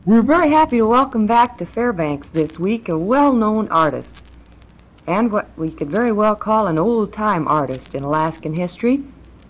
We're very happy to welcome back to Fairbanks this week a well-known artist, and what we could very well call an old-time artist in Alaskan history,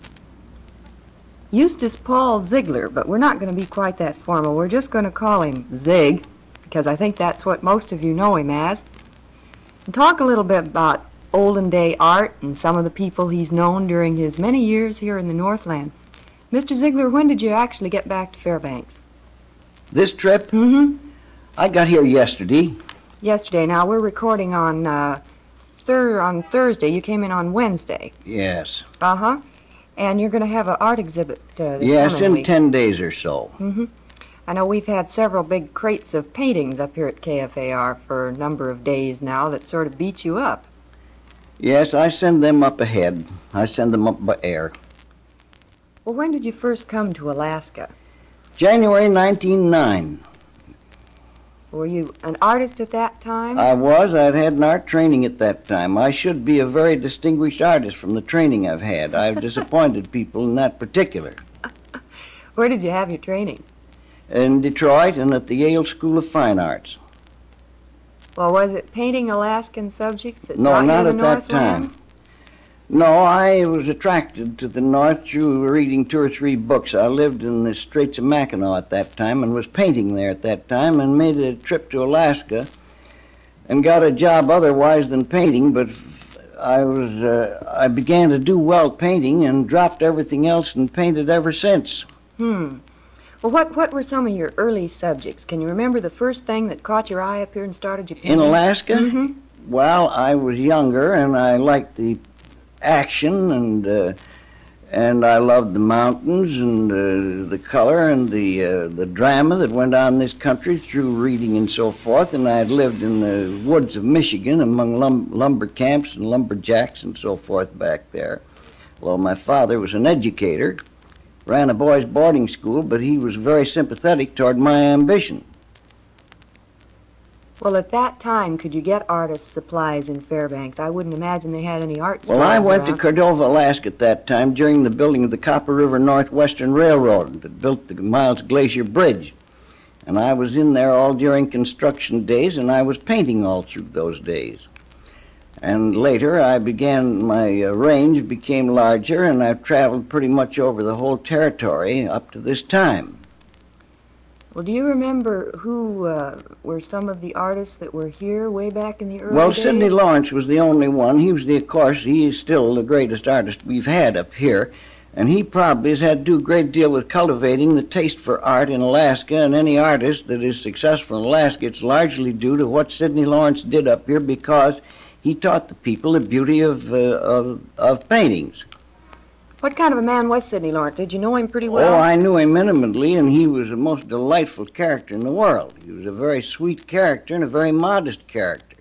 Eustace Paul Ziegler, but we're not going to be quite that formal. We're just going to call him Zig, because I think that's what most of you know him as, and talk a little bit about olden day art and some of the people he's known during his many years here in the Northland. Mr. Ziegler, when did you actually get back to Fairbanks? This trip? Mm-hmm. I got here yesterday. Yesterday. Now, we're recording on Thursday. You came in on Wednesday. Yes. Uh-huh. And you're going to have an art exhibit this Yes, coming in week. 10 days or so. Mm-hmm. I know we've had several big crates of paintings up here at KFAR for a number of days now that sort of beat you up. Yes, I send them up ahead. I send them up by air. Well, when did you first come to Alaska? January 1909. Were you an artist at that time? I was. I'd had an art training at that time. I should be a very distinguished artist from the training I've had. I've disappointed people in that particular. Where did you have your training? In Detroit and at the Yale School of Fine Arts. Well, was it painting Alaskan subjects that No, brought you not to the at that Northland? time. No, I was attracted to the North through reading 2 or 3 books. I lived in the Straits of Mackinac at that time and was painting there at that time and made a trip to Alaska and got a job otherwise than painting, but I began to do well painting and dropped everything else and painted ever since. Well, what were some of your early subjects? Can you remember the first thing that caught your eye up here and started you painting? In Alaska? Mm-hmm. Well, I was younger and I liked the action and I loved the mountains and the color and the drama that went on in this country through reading and so forth. And I had lived in the woods of Michigan among lumber camps and lumberjacks and so forth back there. Although my father was an educator, ran a boys' boarding school, but he was very sympathetic toward my ambition. Well, at that time, could you get artist supplies in Fairbanks? I wouldn't imagine they had any art stores Well, I went to around. Cordova, Alaska at that time during the building of the Copper River Northwestern Railroad that built the Miles Glacier Bridge. And I was in there all during construction days, and I was painting all through those days. And later, my range became larger, and I've traveled pretty much over the whole territory up to this time. Well, do you remember who were some of the artists that were here way back in the early Well, days? Sidney Lawrence was the only one. Of course, he is still the greatest artist we've had up here. And he probably has had to do a great deal with cultivating the taste for art in Alaska. And any artist that is successful in Alaska, it's largely due to what Sidney Lawrence did up here because he taught the people the beauty of paintings. What kind of a man was Sidney Lawrence? Did you know him pretty well? Oh, I knew him intimately, and he was the most delightful character in the world. He was a very sweet character and a very modest character.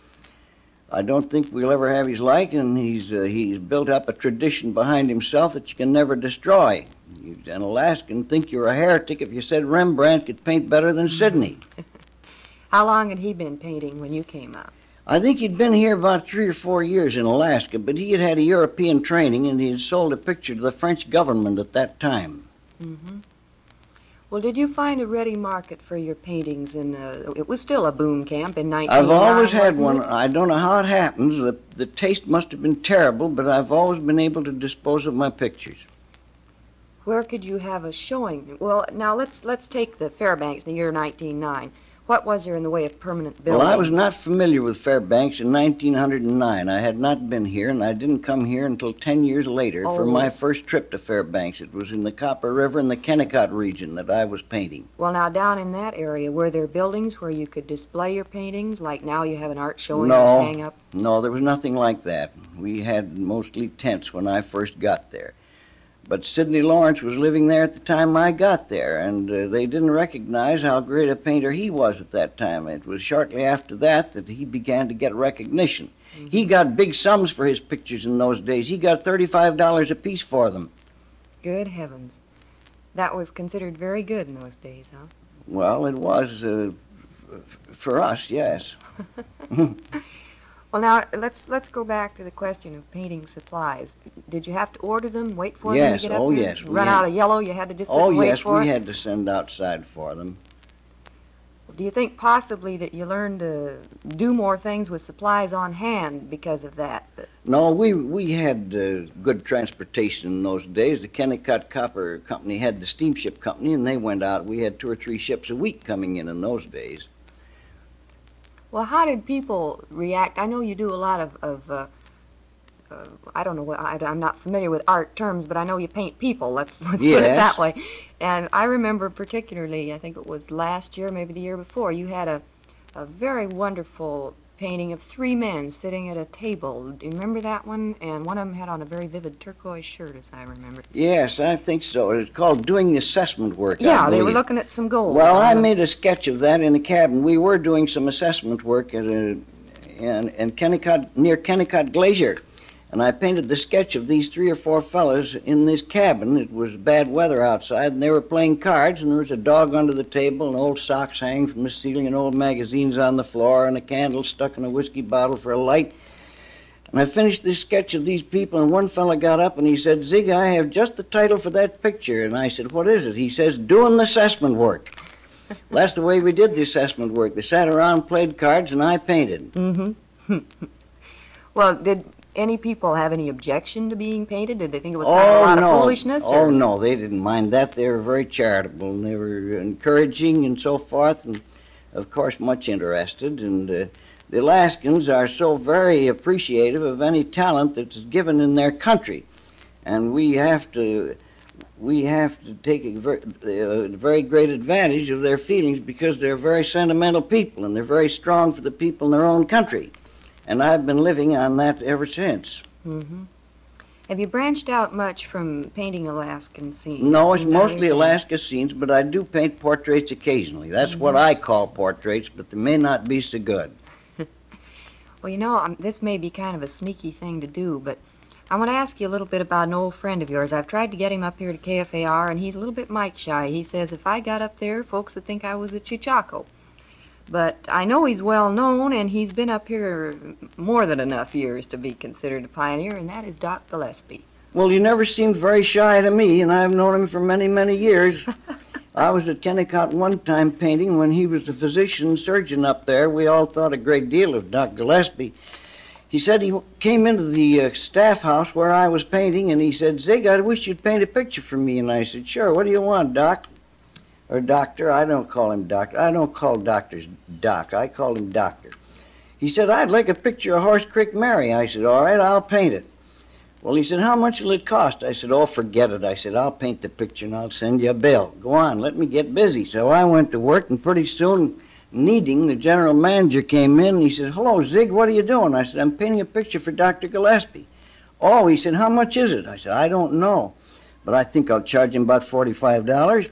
I don't think we'll ever have his like, and he's built up a tradition behind himself that you can never destroy. An Alaskan think you're a heretic if you said Rembrandt could paint better than Sidney. How long had he been painting when you came up? I think he'd been here about 3 or 4 years in Alaska, but he had had a European training, and he had sold a picture to the French government at that time. Mm-hmm. Well, did you find a ready market for your paintings? It was still a boom camp in 1909, I've always had wasn't one. it? I don't know how it happens. The taste must have been terrible, but I've always been able to dispose of my pictures. Where could you have a showing? Well, now let's take the Fairbanks in the year 1909. What was there in the way of permanent buildings? Well, I was not familiar with Fairbanks in 1909. I had not been here, and I didn't come here until 10 years later for Oh. my first trip to Fairbanks. It was in the Copper River and the Kennecott region that I was painting. Well, now, down in that area, were there buildings where you could display your paintings? Like now you have an art showing No. and hang up? No, there was nothing like that. We had mostly tents when I first got there. But Sidney Lawrence was living there at the time I got there, and they didn't recognize how great a painter he was at that time. It was shortly after that he began to get recognition. Mm-hmm. He got big sums for his pictures in those days. He got $35 a piece for them. Good heavens. That was considered very good in those days, huh? Well, it was for us, yes. Well, now, let's go back to the question of painting supplies. Did you have to order them, wait for them Yes, to get up oh here? yes. Run out of yellow, you had to just sit Oh and wait yes, for we it? had to send outside for them. Do you think possibly that you learned to do more things with supplies on hand because of that? No, we had good transportation in those days. The Kennecott Copper Company had the steamship company, and they went out. We had 2 or 3 ships a week coming in those days. Well, how did people react? I know you do a lot I don't know what, I'm not familiar with art terms, but I know you paint people, let's put it that way. And I remember particularly, I think it was last year, maybe the year before, you had a very wonderful painting of 3 men sitting at a table. Do you remember that one? And one of them had on a very vivid turquoise shirt, as I remember. Yes, I think so. It's called doing the assessment work. Yeah, they were looking at some gold. Well, I made a sketch of that in the cabin. We were doing some assessment work in Kennecott, near Kennecott Glacier. And I painted the sketch of these 3 or 4 fellas in this cabin. It was bad weather outside, and they were playing cards, and there was a dog under the table, and old socks hanging from the ceiling, and old magazines on the floor, and a candle stuck in a whiskey bottle for a light. And I finished this sketch of these people, and one fella got up, and he said, "Zig, I have just the title for that picture." And I said, "What is it?" He says, "Doing the assessment work." That's the way we did the assessment work. They sat around, played cards, and I painted. Mm-hmm. Well, did any people have any objection to being painted? Did they think it was kind of a lot of foolishness? Oh, no, they didn't mind that. They were very charitable, and they were encouraging and so forth, and, of course, much interested. And the Alaskans are so very appreciative of any talent that's given in their country. And we have to take a very great advantage of their feelings because they're very sentimental people, and they're very strong for the people in their own country. And I've been living on that ever since. Mm-hmm. Have you branched out much from painting Alaskan scenes? No, it's mostly Alaska scenes, but I do paint portraits occasionally. That's what I call portraits, but they may not be so good. Well, you know, this may be kind of a sneaky thing to do, but I want to ask you a little bit about an old friend of yours. I've tried to get him up here to KFAR, and he's a little bit mic shy. He says if I got up there, folks would think I was a Chichaco. But I know he's well known, and he's been up here more than enough years to be considered a pioneer, and that is Doc Gillespie. Well, you never seemed very shy to me, and I've known him for many, many years. I was at Kennecott one time painting when he was the physician surgeon up there. We all thought a great deal of Doc Gillespie. He said he came into the staff house where I was painting, and he said, "Zig, I wish you'd paint a picture for me." And I said, "Sure, what do you want, Doc?" Or doctor. I don't call him doctor. I don't call doctors Doc. I call him doctor. He said, "I'd like a picture of Horse Creek Mary." I said, "All right, I'll paint it." Well, he said, "How much will it cost?" I said, "Oh, forget it." I said, "I'll paint the picture and I'll send you a bill. Go on, let me get busy." So I went to work, and pretty soon, Needing, the general manager, came in, and he said, "Hello, Zig, what are you doing?" I said, "I'm painting a picture for Dr. Gillespie." "Oh," he said, "how much is it?" I said, "I don't know, but I think I'll charge him about $45.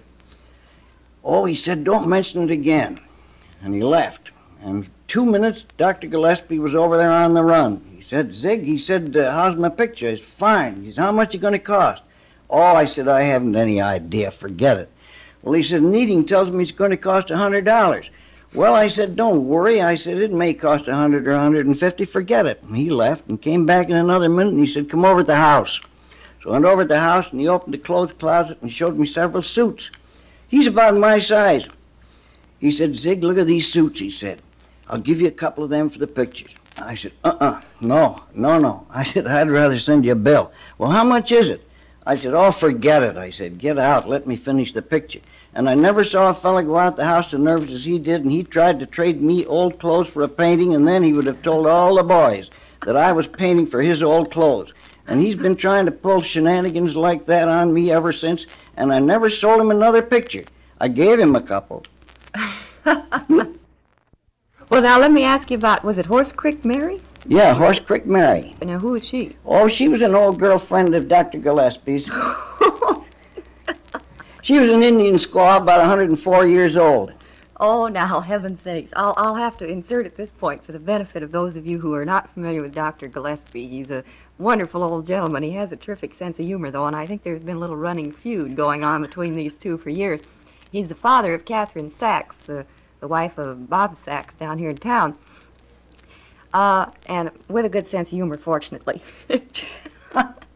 "Oh," he said, "don't mention it again." And he left. And 2 minutes, Dr. Gillespie was over there on the run. He said, "Zig," he said, "how's my picture?" I said, "Fine." He said, "How much is it going to cost?" "Oh," I said, "I haven't any idea. Forget it." Well, he said, "Needing tells me it's going to cost $100. Well, I said, "Don't worry." I said, "It may cost 100 or 150. Forget it." And he left and came back in another minute, and he said, "Come over to the house." So I went over to the house, and he opened the clothes closet and showed me several suits. He's about my size. He said, "Zig, look at these suits," he said. "I'll give you a couple of them for the pictures." I said, no. I said, "I'd rather send you a bill." "Well, how much is it?" I said, "Oh, forget it." I said, "Get out, let me finish the picture." And I never saw a fella go out the house as nervous as he did, and he tried to trade me old clothes for a painting, and then he would have told all the boys that I was painting for his old clothes. And he's been trying to pull shenanigans like that on me ever since, and I never sold him another picture. I gave him a couple. Well, now let me ask you about, was it Horse Creek Mary? Yeah, Horse Creek Mary. Now, who is she? Oh, she was an old girlfriend of Dr. Gillespie's. She was an Indian squaw, about 104 years old. Oh, now, heaven's sakes. I'll have to insert at this point for the benefit of those of you who are not familiar with Dr. Gillespie. He's a wonderful old gentleman. He has a terrific sense of humor, though, and I think there's been a little running feud going on between these two for years. He's the father of Catherine Sachs, the wife of Bob Sachs down here in town, and with a good sense of humor, fortunately.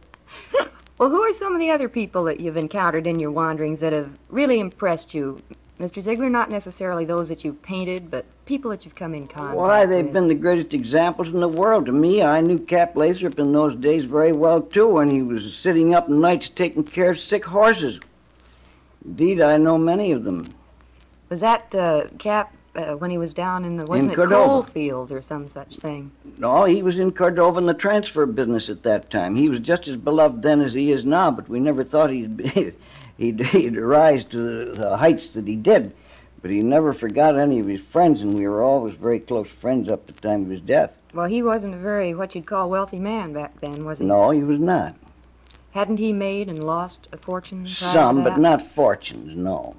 Well, who are some of the other people that you've encountered in your wanderings that have really impressed you, Mr. Ziegler, not necessarily those that you've painted, but people that you've come in contact Why, they've with. been the greatest examples in the world to me. I knew Cap Lathrop in those days very well, too, when he was sitting up nights taking care of sick horses. Indeed, I know many of them. Was that Cap when he was down in the, wasn't it Cordova. coal fields or some such thing? No, he was in Cordova in the transfer business at that time. He was just as beloved then as he is now, but we never thought he'd rise to the heights that he did. But he never forgot any of his friends, and we were always very close friends up to the time of his death. Well, he wasn't a very, what you'd call, wealthy man back then, was he? No, he was not. Hadn't he made and lost a fortune prior to Some, that? but not fortunes, no.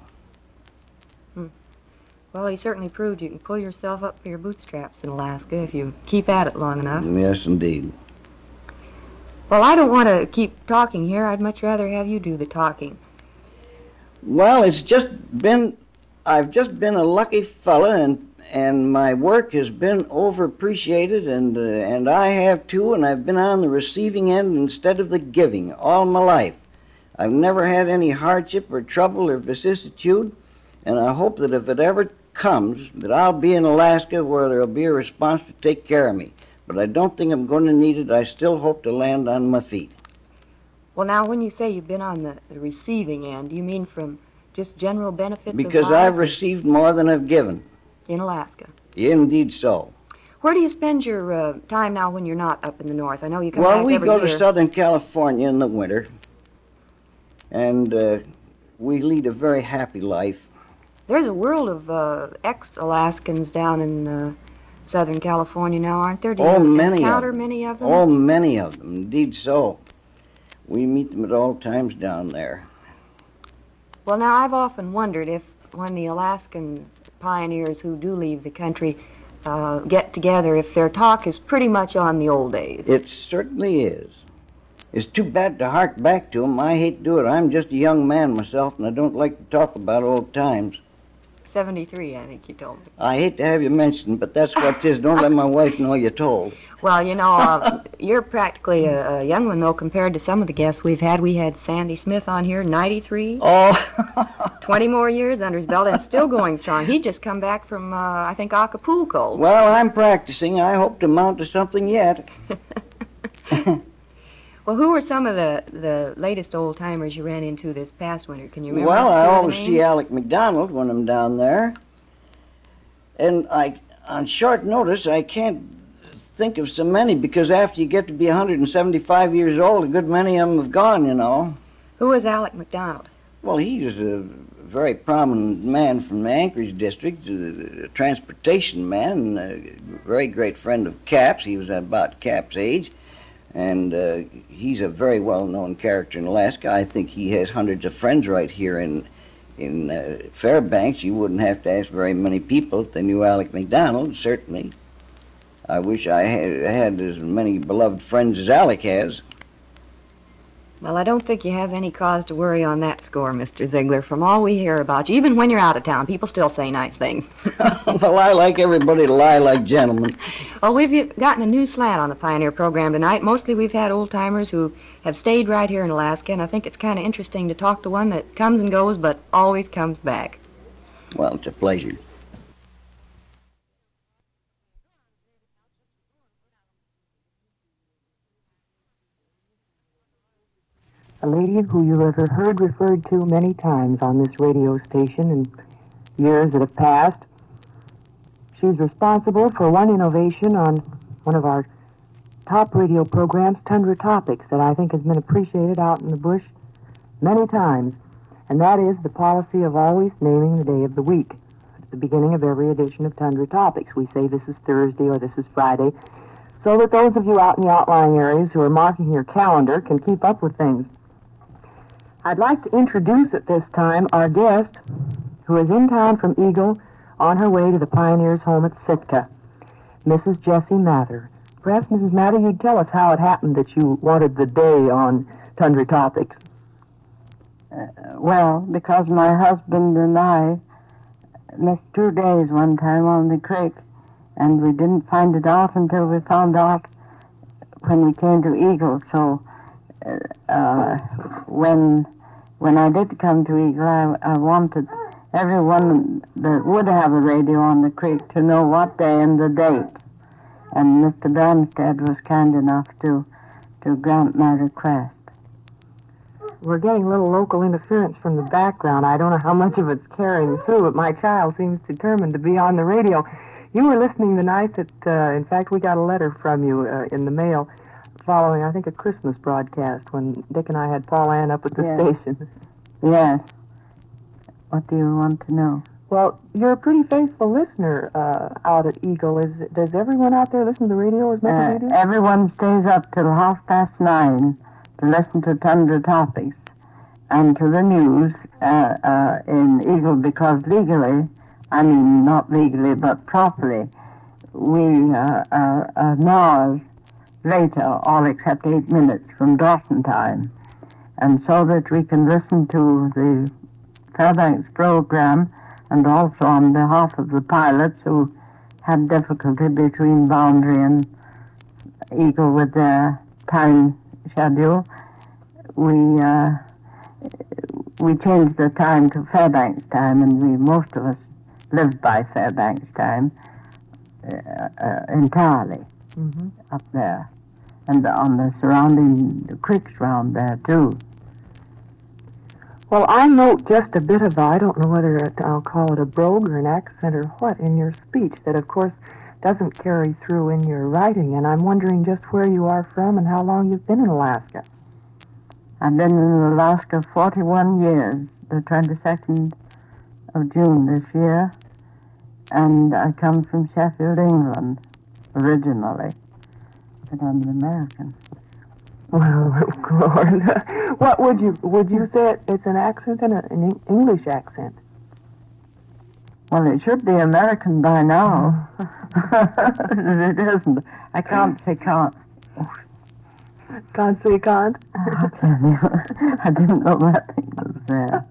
Well, he certainly proved you can pull yourself up by your bootstraps in Alaska if you keep at it long enough. Yes, indeed. Well, I don't want to keep talking here. I'd much rather have you do the talking. Well, I've just been a lucky fella, and my work has been overappreciated, and I have too, and I've been on the receiving end instead of the giving all my life. I've never had any hardship or trouble or vicissitude, and I hope that if it ever comes, that I'll be in Alaska where there'll be a response to take care of me. But I don't think I'm going to need it. I still hope to land on my feet. Well, now, when you say you've been on the receiving end, you mean from just general benefits Because of life I've received more than I've given. in Alaska? Indeed so. Where do you spend your time now when you're not up in the north? I know you come Well, back we every go year. to Southern California in the winter, and we lead a very happy life. There's a world of ex-Alaskans down in Southern California now, aren't there? Do you encounter many of them? Oh, many of them. Indeed so. We meet them at all times down there. Well, now, I've often wondered if when the Alaskan pioneers who do leave the country get together, if their talk is pretty much on the old days. It certainly is. It's too bad to hark back to them. I hate to do it. I'm just a young man myself, and I don't like to talk about old times. 73, I think you told me. I hate to have you mention, but that's what it is. Don't let my wife know you told. Well, you know, you're practically a young one, though, compared to some of the guests we've had. We had Sandy Smith on here, 93. Oh. 20 more years under his belt, and still going strong. He'd just come back from, I think, Acapulco. Well, I'm practicing. I hope to mount to something yet. Well, who were some of the latest old-timers you ran into this past winter? Can you remember? Well, I always the see names? Alec McDonald when I'm down there. And on short notice, I can't think of so many, because after you get to be 175 years old, a good many of them have gone, you know. Who was Alec McDonald? Well, he's a very prominent man from the Anchorage district, a transportation man, a very great friend of Cap's. He was about Cap's age. And he's a very well-known character in Alaska. I think he has hundreds of friends right here in Fairbanks. You wouldn't have to ask very many people if they knew Alec McDonald, certainly. I wish I had as many beloved friends as Alec has. Well, I don't think you have any cause to worry on that score, Mr. Ziegler. From all we hear about you, even when you're out of town, people still say nice things. Well, I like everybody to lie like gentlemen. Well, we've gotten a new slant on the Pioneer program tonight. Mostly we've had old-timers who have stayed right here in Alaska, and I think it's kind of interesting to talk to one that comes and goes but always comes back. Well, it's a pleasure. A lady who you have heard referred to many times on this radio station in years that have passed. She's responsible for one innovation on one of our top radio programs, Tundra Topics, that I think has been appreciated out in the bush many times, and that is the policy of always naming the day of the week. At the beginning of every edition of Tundra Topics, we say this is Thursday or this is Friday, so that those of you out in the outlying areas who are marking your calendar can keep up with things. I'd like to introduce at this time our guest, who is in town from Eagle on her way to the Pioneers' home at Sitka, Mrs. Jessie Mather. Perhaps, Mrs. Mather, you'd tell us how it happened that you wanted the day on Tundra Topics. Well, because my husband and I missed 2 days one time on the creek, and we didn't find it out until we found out when we came to Eagle. So when I did come to Eagle, I wanted everyone that would have a radio on the creek to know what day and the date. And Mr. Bernstead was kind enough to grant my request. We're getting a little local interference from the background. I don't know how much of it's carrying through, but my child seems determined to be on the radio. You were listening the night that, in fact, we got a letter from you in the mail following, I think, a Christmas broadcast when Dick and I had Paul Ann up at the station. Yes. What do you want to know? Well, you're a pretty faithful listener out at Eagle. Does everyone out there listen to the radio as much as you do? Everyone stays up till 9:30 to listen to Tundra Topics and to the news in Eagle, because legally, I mean not legally but properly, we are an hour later, all except 8 minutes from Dawson time, and so that we can listen to the Fairbanks program, and also on behalf of the pilots who had difficulty between Boundary and Eagle with their time schedule, we changed the time to Fairbanks time, and most of us lived by Fairbanks time entirely up there, and on the surrounding creeks around there too. Well, I note just a bit of, I don't know whether I'll call it a brogue or an accent or what, in your speech that, of course, doesn't carry through in your writing, and I'm wondering just where you are from and how long you've been in Alaska. I've been in Alaska 41 years, the 22nd of June this year, and I come from Sheffield, England, originally, but I'm an American. Well, Lord, what would you say it's an accent and an English accent? Well, it should be American by now. It isn't. I can't say can't. Can't say can't? I'll tell you, I didn't know that thing was there.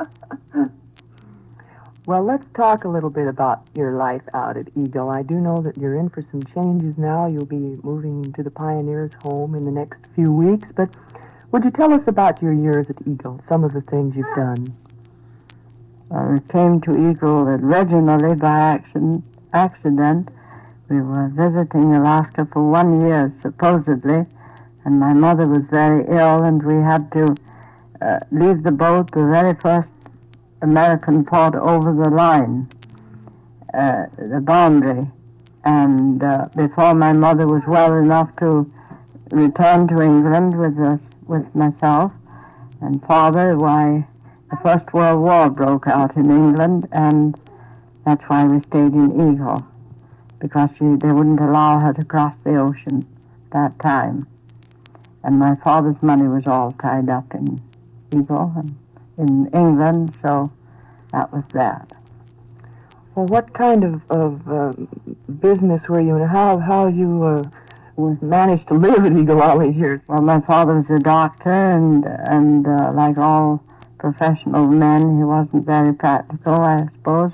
Well, let's talk a little bit about your life out at Eagle. I do know that you're in for some changes now. You'll be moving to the Pioneers' home in the next few weeks, but would you tell us about your years at Eagle, some of the things you've done? We came to Eagle originally by accident. We were visiting Alaska for 1 year, supposedly, and my mother was very ill, and we had to leave the boat the very first American port over the line, the Boundary, and before my mother was well enough to return to England with myself and father, why the First World War broke out in England, and that's why we stayed in Eagle, because they wouldn't allow her to cross the ocean that time. And my father's money was all tied up in Eagle and in England, so that was that. Well, what kind of business were you in? How you managed to live at Eagle all these years? Well, my father was a doctor, and like all professional men, he wasn't very practical, I suppose.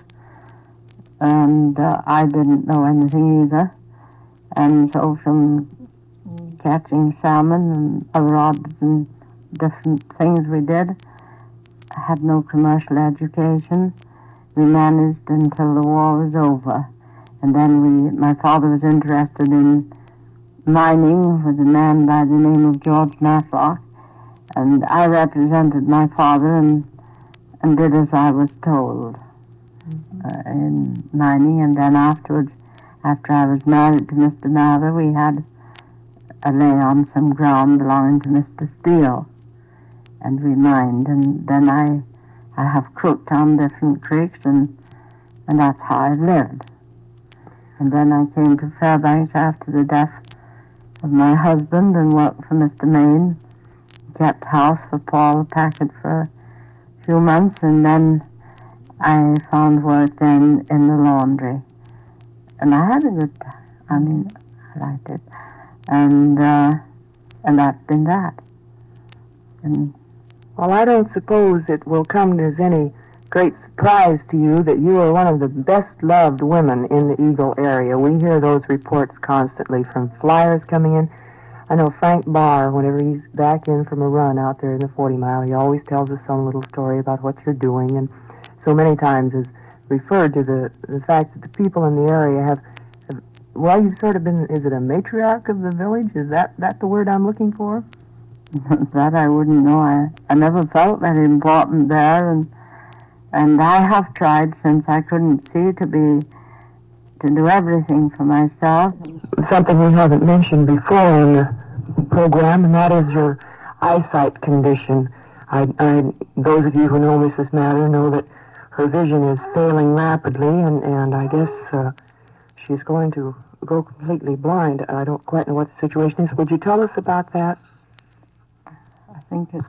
And I didn't know anything either. And so from catching salmon and other odds and different things we did, I had no commercial education. We managed until the war was over. And then my father was interested in mining with a man by the name of George Matlock. And I represented my father and did as I was told in mining. And then afterwards, after I was married to Mr. Mather, we had a lay on some ground belonging to Mr. Steele. And we mined. And then I have cooked on different creeks, and that's how I lived. And then I came to Fairbanks after the death of my husband and worked for Mr. Main. Kept house for Paul Packard for a few months, and then I found work then in the laundry. And I had a good time. I mean, I liked it. And that's been that. And well, I don't suppose it will come as any great surprise to you that you are one of the best-loved women in the Eagle area. We hear those reports constantly from flyers coming in. I know Frank Barr, whenever he's back in from a run out there in the 40 Mile, he always tells us some little story about what you're doing. And so many times has referred to the fact that the people in the area have well, you've sort of been, is it a matriarch of the village? Is that the word I'm looking for? That I wouldn't know. I never felt that important there, and I have tried since I couldn't see to do everything for myself. Something we haven't mentioned before in the program, and that is your eyesight condition. Those of you who know Mrs. Mather know that her vision is failing rapidly, and I guess she's going to go completely blind. I don't quite know what the situation is. Would you tell us about that? I think it's...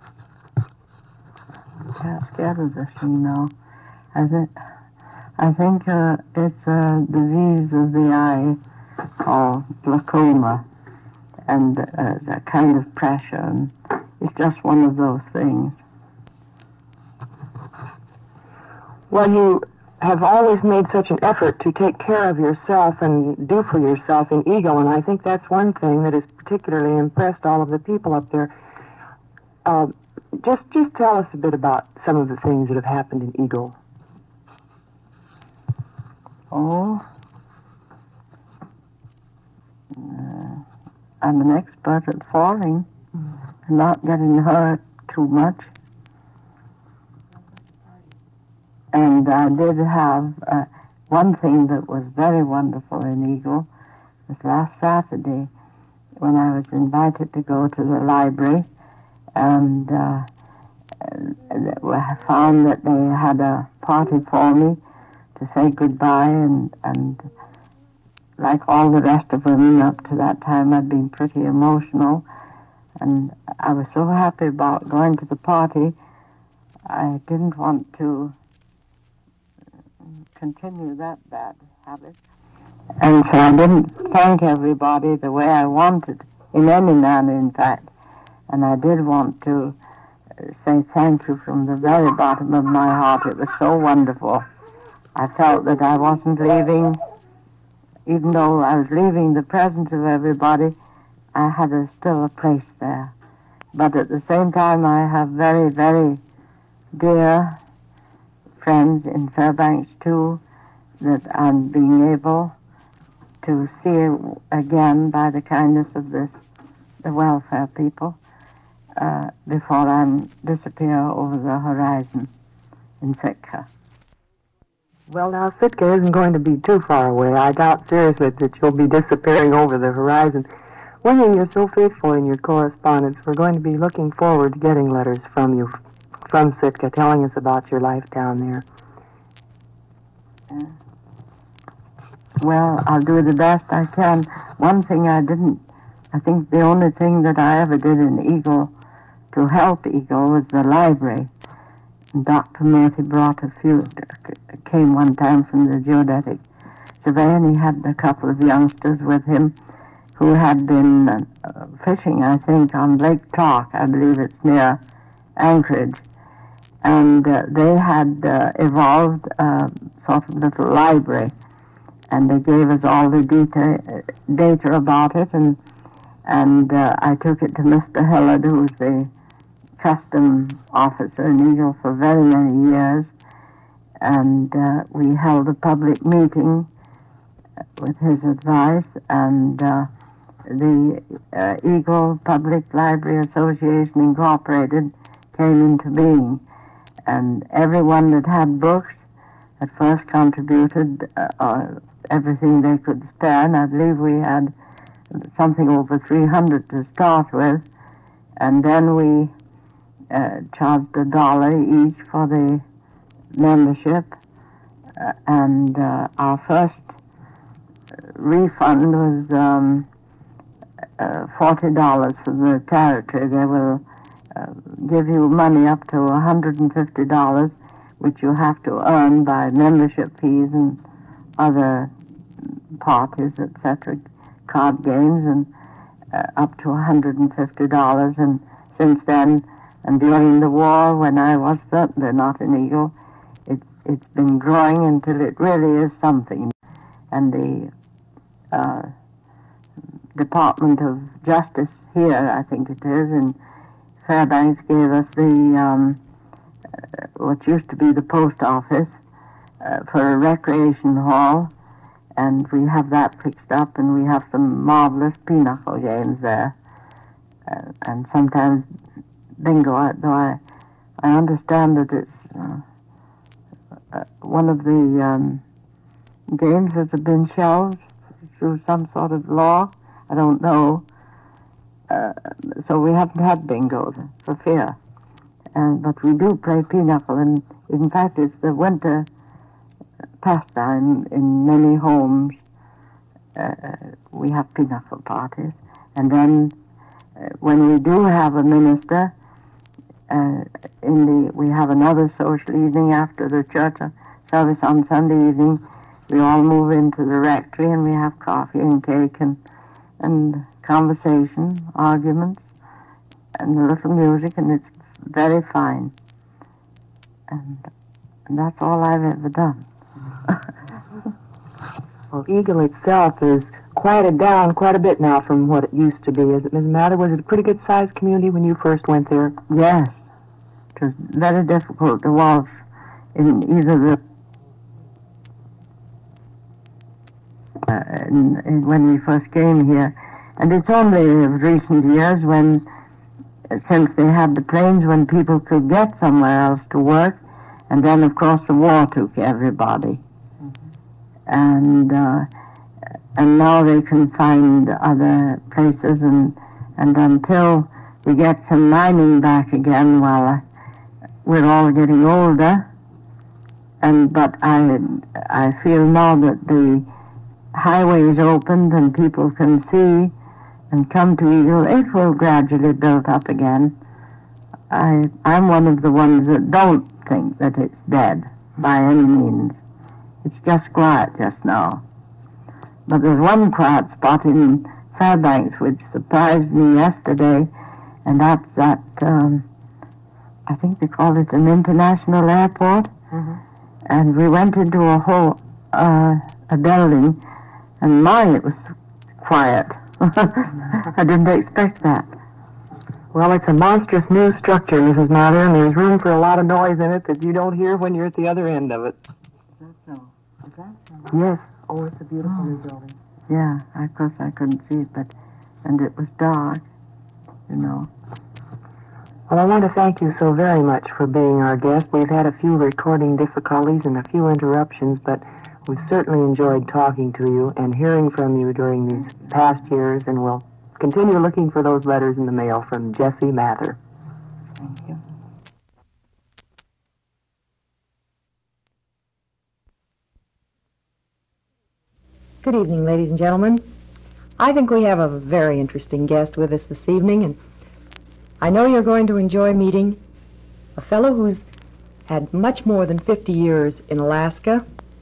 I can't scared of this, you know. I think it's a disease of the eye called glaucoma, and a kind of pressure, and it's just one of those things. Well, you have always made such an effort to take care of yourself and do for yourself in Eagle, and I think that's one thing that has particularly impressed all of the people up there. Just tell us a bit about some of the things that have happened in Eagle. Oh, I'm an expert at falling, not getting hurt too much. And I did have one thing that was very wonderful in Eagle. It was last Saturday when I was invited to go to the library, and I found that they had a party for me to say goodbye, and like all the rest of women up to that time, I'd been pretty emotional, and I was so happy about going to the party, I didn't want to continue that bad habit. And so I didn't thank everybody the way I wanted, in any manner, in fact. And I did want to say thank you from the very bottom of my heart. It was so wonderful. I felt that I wasn't leaving, even though I was leaving the presence of everybody, I had still a place there. But at the same time, I have very, very dear friends in Fairbanks, too, that I'm being able to see again by the kindness of the welfare people before I disappear over the horizon in Sitka. Well, now, Sitka isn't going to be too far away. I doubt seriously that you'll be disappearing over the horizon. One thing, you're so faithful in your correspondence. We're going to be looking forward to getting letters from you from Sitka, telling us about your life down there. Well, I'll do the best I can. One thing I think the only thing that I ever did in Eagle to help Eagle was the library. And Dr. Murphy came one time from the geodetic survey, and he had a couple of youngsters with him who had been fishing, I think, on Lake Talk. I believe it's near Anchorage. And they had evolved a sort of little library, and they gave us all the data about it, and I took it to Mr. Hillard, who was the custom officer in Eagle for very many years, and we held a public meeting with his advice, and the Eagle Public Library Association Incorporated came into being. And everyone that had books at first contributed everything they could spare, and I believe we had something over 300 to start with, and then we charged $1 each for the membership, and our first refund was $40 for the territory. They will give you money up to $150, which you have to earn by membership fees and other parties, etc., card games, and up to $150. And since then, and during the war, when I was certainly not in Eagle, it's been growing until it really is something. And the Department of Justice here, I think it is, in Fairbanks, gave us the what used to be the post office for a recreation hall, and we have that fixed up, and we have some marvelous pinochle games there, and sometimes bingo, though I understand that it's one of the games that have been shelved through some sort of law. I don't know. So we haven't had bingo for fear. But we do play pinochle, and in fact it's the winter pastime in many homes. We have pinochle parties. And then when we do have a minister, we have another social evening after the church service on Sunday evening. We all move into the rectory and we have coffee and cake and conversation, arguments, and a little music, and it's very fine. And that's all I've ever done. Well, Eagle itself is quieted down quite a bit now from what it used to be. Is it, Ms. Mather? Was it a pretty good-sized community when you first went there? Yes. It was very difficult to walk in either the when we first came here. And it's only of recent years when, since they had the planes, when people could get somewhere else to work, and then, of course, the war took everybody. And now they can find other places, and until we get some mining back again, while we're all getting older, but I feel now that the highways opened and people can see and come to Eagle, it will gradually build up again. I'm one of the ones that don't think that it's dead by any means. It's just quiet just now. But there's one quiet spot in Fairbanks which surprised me yesterday, and that's that, I think they call it an international airport. Mm-hmm. And we went into a building, and my, it was quiet. I didn't expect that. Well, it's a monstrous new structure, Mrs. Mather, and there's room for a lot of noise in it that you don't hear when you're at the other end of it. Is that so? Yes. Oh, it's a beautiful new building. Yeah, of course I couldn't see it, and it was dark, you know. Well, I want to thank you so very much for being our guest. We've had a few recording difficulties and a few interruptions, but we've certainly enjoyed talking to you and hearing from you during these past years, and we'll continue looking for those letters in the mail from Jessie Mather. Thank you. Good evening, ladies and gentlemen. I think we have a very interesting guest with us this evening, and I know you're going to enjoy meeting a fellow who's had much more than 50 years in Alaska,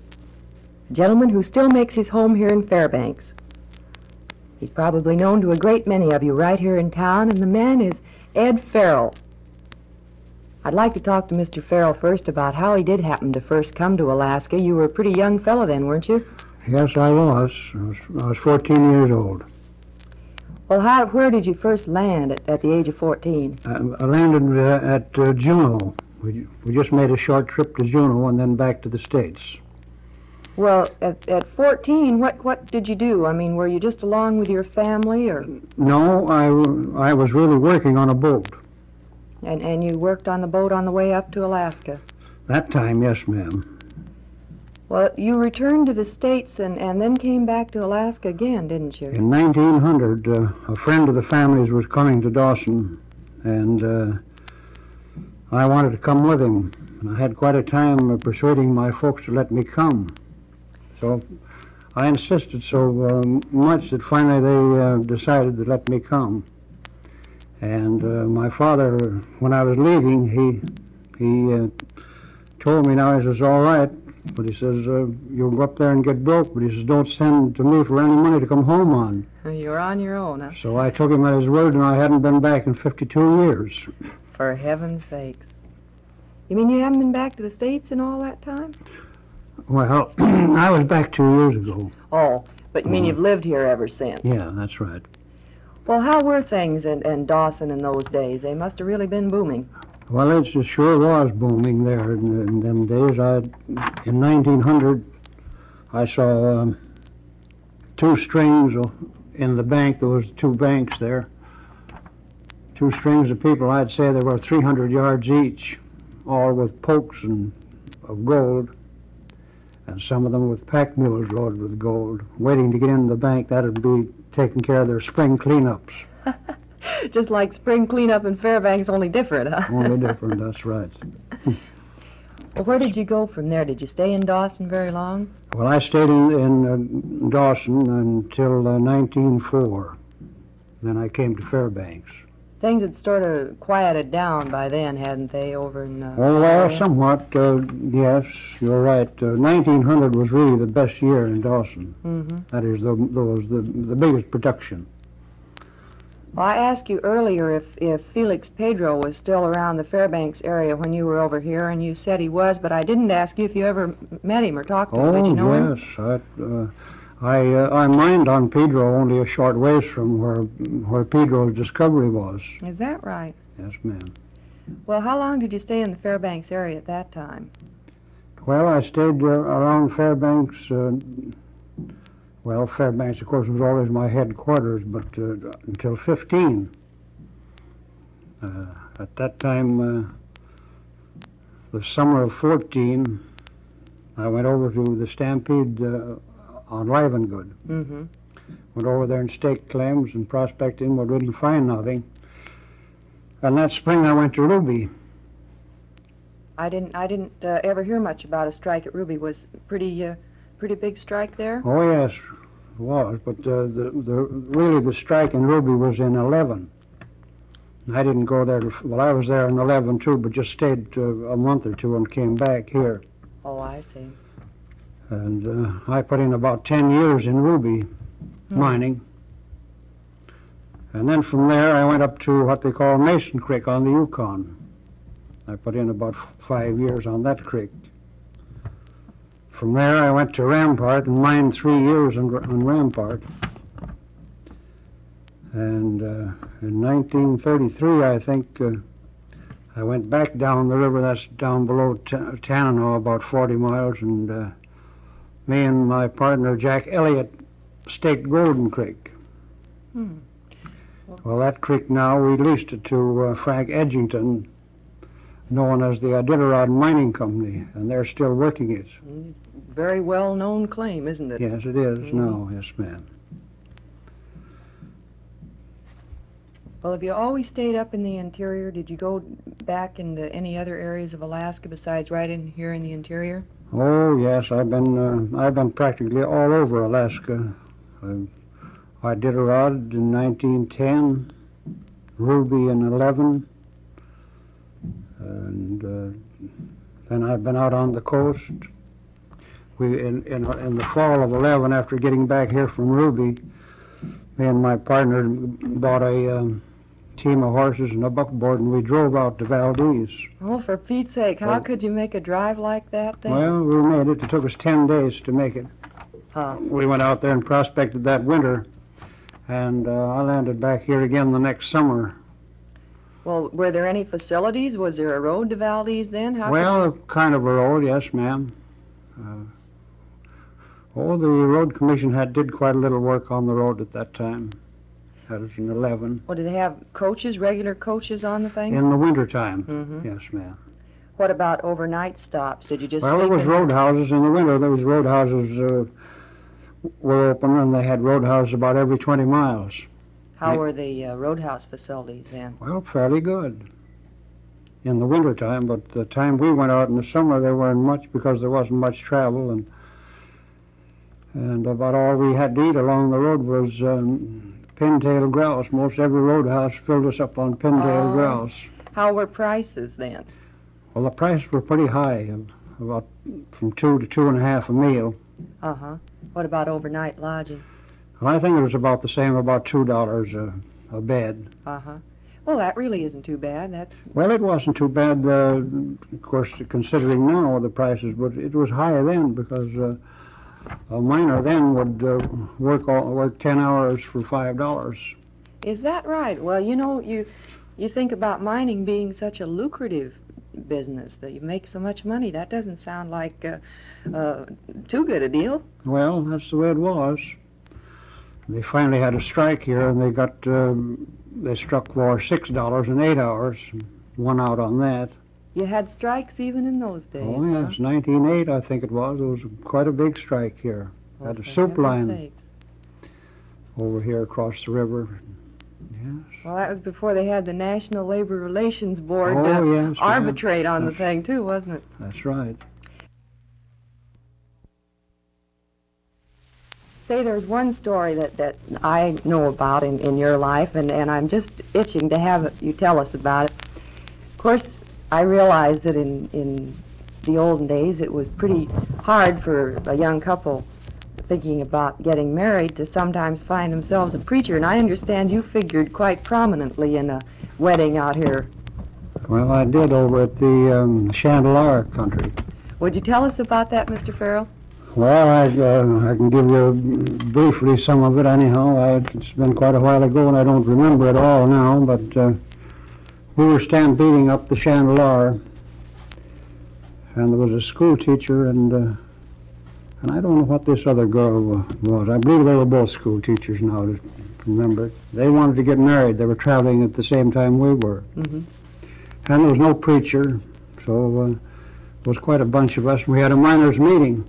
a gentleman who still makes his home here in Fairbanks. He's probably known to a great many of you right here in town, and the man is Ed Farrell. I'd like to talk to Mr. Farrell first about how he did happen to first come to Alaska. You were a pretty young fellow then, weren't you? Yes, I was. I was 14 years old. Well, where did you first land at the age of 14? I landed at Juneau. We just made a short trip to Juneau and then back to the States. Well, at 14, what did you do? I mean, were you just along with your family, or? No, I was really working on a boat. And you worked on the boat on the way up to Alaska? That time, yes, ma'am. Well, you returned to the States and then came back to Alaska again, didn't you? In 1900, a friend of the family's was coming to Dawson, and I wanted to come with him. And I had quite a time persuading my folks to let me come. So I insisted so much that finally they decided to let me come. And my father, when I was leaving, he told me now, he says, all right, but he says, you'll go up there and get broke, but he says, don't send to me for any money to come home on. You're on your own, huh? So I took him at his word, and I hadn't been back in 52 years. For heaven's sakes. You mean you haven't been back to the States in all that time? Well, I was back 2 years ago. Oh, but you mean you've lived here ever since? Yeah, that's right. Well, how were things in Dawson in those days? They must have really been booming. Well, it sure was booming there in them days. In 1900, I saw 2 strings in the bank. There was 2 banks there. 2 strings of people. I'd say they were 300 yards each, all with pokes of gold, and some of them with pack mules loaded with gold, waiting to get into the bank. That'd be taking care of their spring cleanups. Just like spring cleanup in Fairbanks, only different, huh? Only different, that's right. Well, where did you go from there? Did you stay in Dawson very long? Well, I stayed in Dawson until 1904. Then I came to Fairbanks. Things had sort of quieted down by then, hadn't they, over in Oh, well, area? somewhat, yes, you're right. 1900 was really the best year in Dawson. Mm-hmm. That is, the biggest production. Well, I asked you earlier if Felix Pedro was still around the Fairbanks area when you were over here, and you said he was, but I didn't ask you if you ever met him or talked to him. Did you know him? Yes. I mined on Pedro only a short ways from where Pedro's discovery was. Is that right? Yes, ma'am. Well, how long did you stay in the Fairbanks area at that time? Well, I stayed around Fairbanks. Fairbanks, of course, was always my headquarters, but until 15. At that time, the summer of 14, I went over to the Stampede on Livengood. Mm-hmm. Went over there and staked claims and prospecting, but didn't find nothing. And that spring I went to Ruby. I didn't ever hear much about a strike at Ruby. Was pretty big strike there? Oh yes, it was. But really the strike in Ruby was in 11. I didn't go there. I was there in 11 too, but just stayed a month or two and came back here. Oh, I see. And I put in about 10 years in Ruby mining. And then from there I went up to what they call Mason Creek on the Yukon. I put in about 5 years on that creek. From there I went to Rampart and mined 3 years on Rampart. And in 1933, I think, I went back down the river. That's down below Tanana, about 40 miles, and me and my partner Jack Elliott staked Golden Creek. Well, that creek now, we leased it to Frank Edgington, known as the Iditarod Mining Company, and they're still working it. Very well-known claim, isn't it? Yes, it is now. Yes, ma'am. Well, have you always stayed up in the interior? Did you go back into any other areas of Alaska besides right in here in the interior? Oh yes, I've been practically all over Alaska. Iditarod in 1910, Ruby in 11, and then I've been out on the coast. We in the fall of 11, after getting back here from Ruby, me and my partner bought a team of horses and a buckboard, and we drove out to Valdez. Oh, for Pete's sake, how could you make a drive like that then? Well, we made it. It took us 10 days to make it. We went out there and prospected that winter, and I landed back here again the next summer. Well, were there any facilities? Was there a road to Valdez then? Kind of a road, yes, ma'am. The road commission did quite a little work on the road at that time. That was in 11. Well, did they have coaches, regular coaches on the thing? In the wintertime, Mm-hmm. yes, ma'am. What about overnight stops? Did you just Well, sleep there was in roadhouses in the winter. There was roadhouses were open, and they had roadhouses about every 20 miles. How were the roadhouse facilities then? Well, fairly good in the wintertime, but the time we went out in the summer, there weren't much because there wasn't much travel, and about all we had to eat along the road was pintail grouse. Most every roadhouse filled us up on pintail grouse. How were prices then? Well, the prices were pretty high, about from $2 to $2.50 a meal. Uh-huh. What about overnight lodging? Well, I think it was about the same, about $2 a bed. Uh-huh. Well, that really isn't too bad. Well, it wasn't too bad, of course, considering now the prices, but it was higher then because a miner then would work 10 hours for $5. Is that right? Well, you know, You think about mining being such a lucrative business, that you make so much money. That doesn't sound like too good a deal. Well, that's the way it was. They finally had a strike here, and they struck for $6 in 8 hours, and won out on that. You had strikes even in those days. Oh, yes, 1908, I think it was. It was quite a big strike here. Huh? Had a For soup heaven's line sakes. over here across the river. Yes. Well, that was before they had the National Labor Relations Board Oh, yes, arbitrate on the yes. thing, too, wasn't it? That's right. Say, there's one story that I know about in your life, and I'm just itching to have you tell us about it. Of course, I realize that in the olden days it was pretty hard for a young couple thinking about getting married to sometimes find themselves a preacher, and I understand you figured quite prominently in a wedding out here. Well, I did over at the Chandeleur country. Would you tell us about that, Mr. Farrell? Well, I can give you briefly some of it anyhow. It's been quite a while ago, and I don't remember it all now, but we were stampeding up the Chandeleur, and there was a school teacher, and I don't know what this other girl was. I believe they were both school teachers now, to remember. They wanted to get married. They were traveling at the same time we were. Mm-hmm. And there was no preacher, so it was quite a bunch of us. We had a miners' meeting.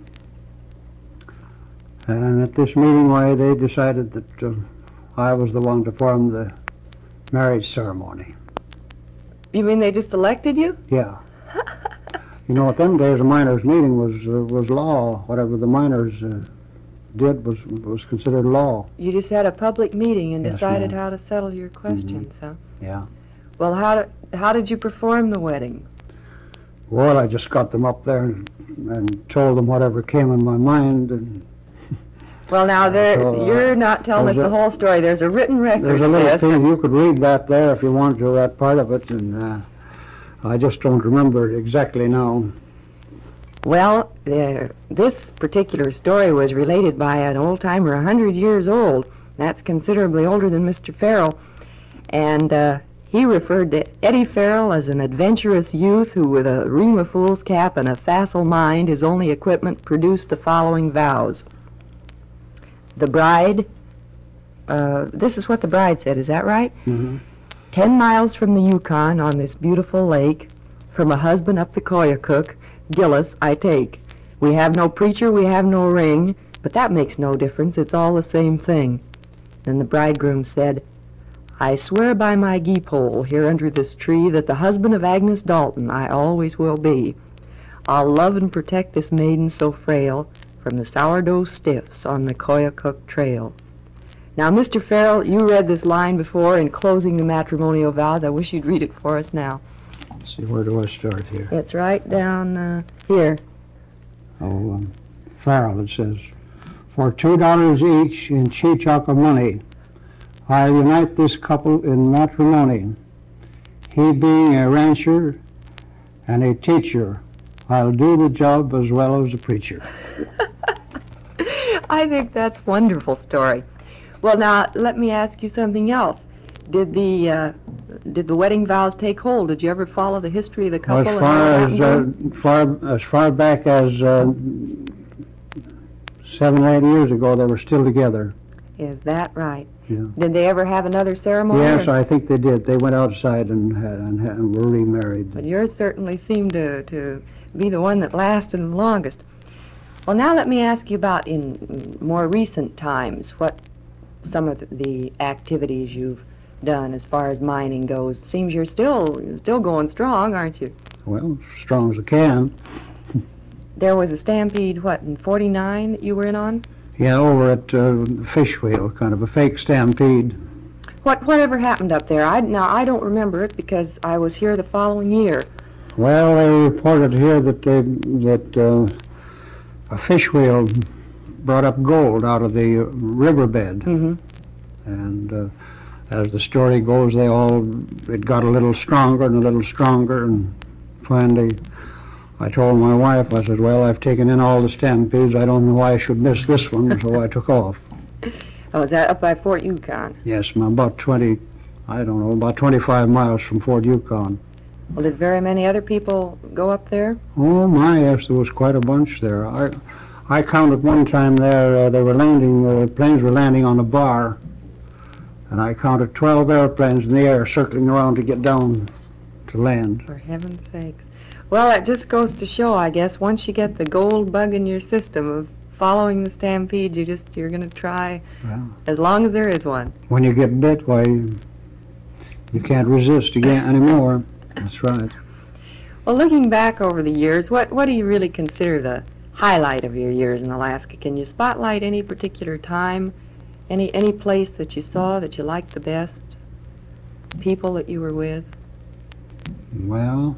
And at this meeting, why, they decided that I was the one to perform the marriage ceremony. You mean they just elected you? Yeah. You know, at them days, a miners' meeting was law. Whatever the miners did was considered law. You just had a public meeting and Yes, decided ma'am. how to settle your questions, huh? Yeah. Well, how did you perform the wedding? Well, I just got them up there and told them whatever came in my mind. And Well, now, you're not telling us there's the a- whole story. There's a written record there's a of little this. thing, you could read that there if you want to, that part of it, and I just don't remember it exactly now. Well, this particular story was related by an old-timer 100 years old. That's considerably older than Mr. Farrell. And he referred to Eddie Farrell as an adventurous youth who, with a ream of fool's cap and a facile mind, his only equipment, produced the following vows. The bride, this is what the bride said, is that right? Mm-hmm. 10 miles from the Yukon on this beautiful lake, from a husband up the Koyukuk, Gillis I take. We have no preacher, we have no ring, but that makes no difference, it's all the same thing. Then the bridegroom said, I swear by my gee-pole here under this tree that the husband of Agnes Dalton I always will be. I'll love and protect this maiden so frail from the sourdough stiffs on the Koyukuk trail. Now, Mr. Farrell, you read this line before in closing the matrimonial vows. I wish you'd read it for us now. Let's see, where do I start here? It's right down here. Oh, Farrell, it says, for $2 each in Cheechako money, I unite this couple in matrimony. He being a rancher and a teacher, I'll do the job as well as a preacher. I think that's a wonderful story. Well, now, let me ask you something else. Did the wedding vows take hold? Did you ever follow the history of the couple? As far back as 7 or 8 years ago, they were still together. Is that right? Yeah. Did they ever have another ceremony? Yes, or- I think they did. They went outside and were remarried. But yours certainly seemed to be the one that lasted the longest. Well, now let me ask you about in more recent times, what some of the activities you've done as far as mining goes. Seems you're still going strong, aren't you? Well, as strong as I can. There was a stampede, what, in 49 that you were in on? Yeah, over at Fish Wheel, kind of a fake stampede. Whatever happened up there? I don't remember it because I was here the following year. Well, they reported here that a fish wheel brought up gold out of the riverbed. Mm-hmm. And as the story goes, it got a little stronger and a little stronger. And finally, I told my wife, I said, well, I've taken in all the stampedes. I don't know why I should miss this one, so I took off. Oh, is that up by Fort Yukon? Yes, about 20 I don't know, about 25 miles from Fort Yukon. Well, did very many other people go up there? Oh my, yes, there was quite a bunch there. I counted one time there, they were landing, planes were landing on a bar, and I counted 12 airplanes in the air circling around to get down to land. For heaven's sakes. Well, it just goes to show, I guess, once you get the gold bug in your system of following the stampede, you're going to try as long as there is one. When you get bit, why, you can't resist again anymore. That's right. Well, looking back over the years, what do you really consider the highlight of your years in Alaska? Can you spotlight any particular time, any place that you saw that you liked the best, people that you were with? Well,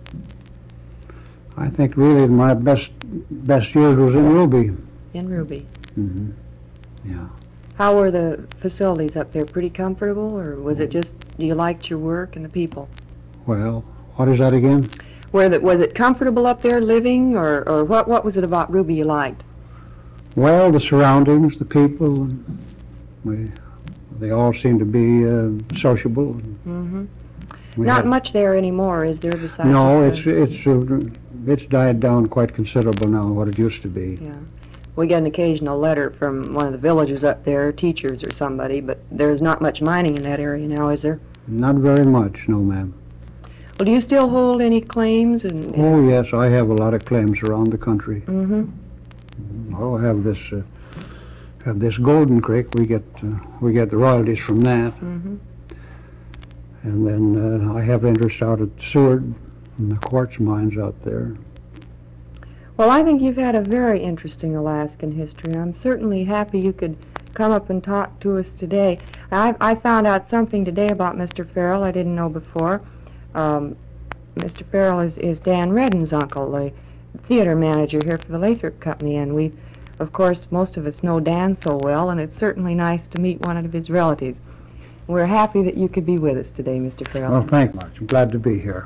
I think really my best years was in Ruby. In Ruby. Mm-hmm. Yeah. How were the facilities up there? Pretty comfortable, or was it just you liked your work and the people? Well, what is that again? Was it comfortable up there living, or what was it about Ruby you liked? Well, the surroundings, the people, they all seem to be sociable. Mm-hmm. Not much there anymore, is there? Besides? No, it's died down quite considerable now, what it used to be. Yeah, we get an occasional letter from one of the villagers up there, teachers or somebody, but there's not much mining in that area now, is there? Not very much, no, ma'am. Well, do you still hold any claims? Oh, yes, I have a lot of claims around the country. Mm-hmm. I'll have this Golden Creek. We get the royalties from that. Mm-hmm. And then I have interest out at Seward and the quartz mines out there. Well, I think you've had a very interesting Alaskan history. I'm certainly happy you could come up and talk to us today. I found out something today about Mr. Farrell I didn't know before. Mr. Farrell is Dan Redden's uncle, the theater manager here for the Lathrop Company, and we, of course, most of us know Dan so well, and it's certainly nice to meet one of his relatives. We're happy that you could be with us today, Mr. Farrell. Well, thank you much. I'm glad to be here.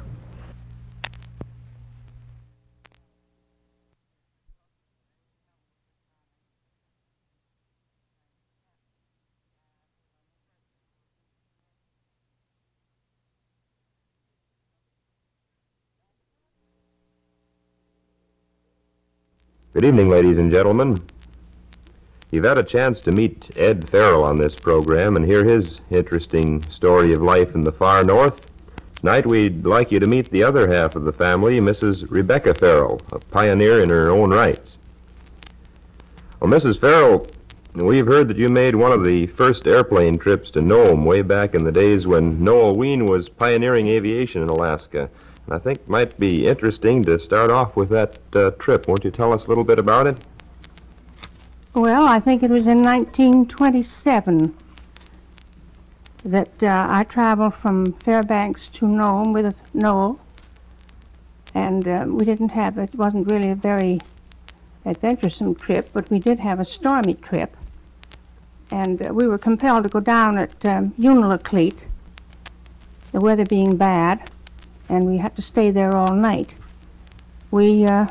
Good evening, ladies and gentlemen. You've had a chance to meet Ed Farrell on this program and hear his interesting story of life in the far north. Tonight we'd like you to meet the other half of the family, Mrs. Rebecca Farrell, a pioneer in her own rights. Well, Mrs. Farrell, we've heard that you made one of the first airplane trips to Nome way back in the days when Noel Wien was pioneering aviation in Alaska. And I think it might be interesting to start off with that trip. Won't you tell us a little bit about it? Well, I think it was in 1927 that I traveled from Fairbanks to Nome with Noel. And it wasn't really a very adventuresome trip, but we did have a stormy trip. And we were compelled to go down at Unalakleet, the weather being bad, and we had to stay there all night. There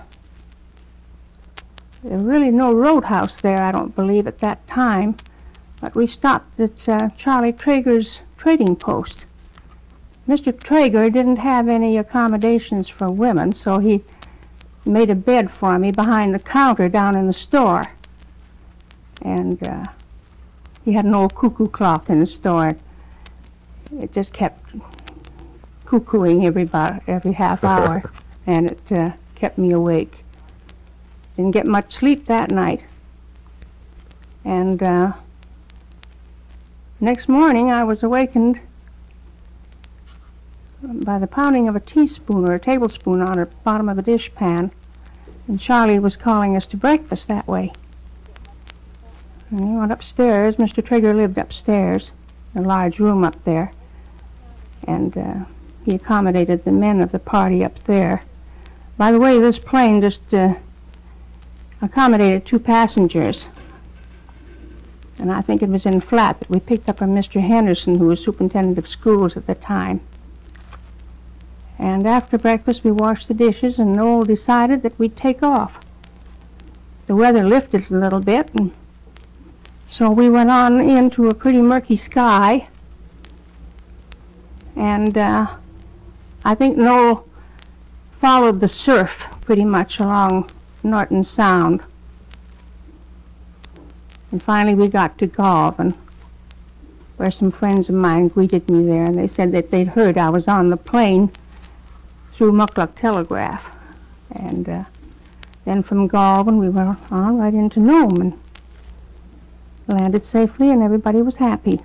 was really no roadhouse there, I don't believe, at that time, but we stopped at Charlie Traeger's trading post. Mr. Traeger didn't have any accommodations for women, so he made a bed for me behind the counter down in the store. And he had an old cuckoo clock in the store. It just kept cuckooing every half hour, and it kept me awake. Didn't get much sleep that night. And next morning I was awakened by the pounding of a teaspoon or a tablespoon on the bottom of a dishpan, and Charlie was calling us to breakfast that way. And we went upstairs. Mr. Traeger lived upstairs, a large room up there, and he accommodated the men of the party up there. By the way, this plane just accommodated 2 passengers, and I think it was in flat that we picked up a Mr. Henderson, who was superintendent of schools at the time. And after breakfast we washed the dishes, and Noel decided that we'd take off. The weather lifted a little bit, and so we went on into a pretty murky sky, And I think Noel followed the surf pretty much along Norton Sound. And finally we got to Galvin, where some friends of mine greeted me there, and they said that they'd heard I was on the plane through Muckluck Telegraph. And then from Galvin we went on right into Nome and landed safely, and everybody was happy.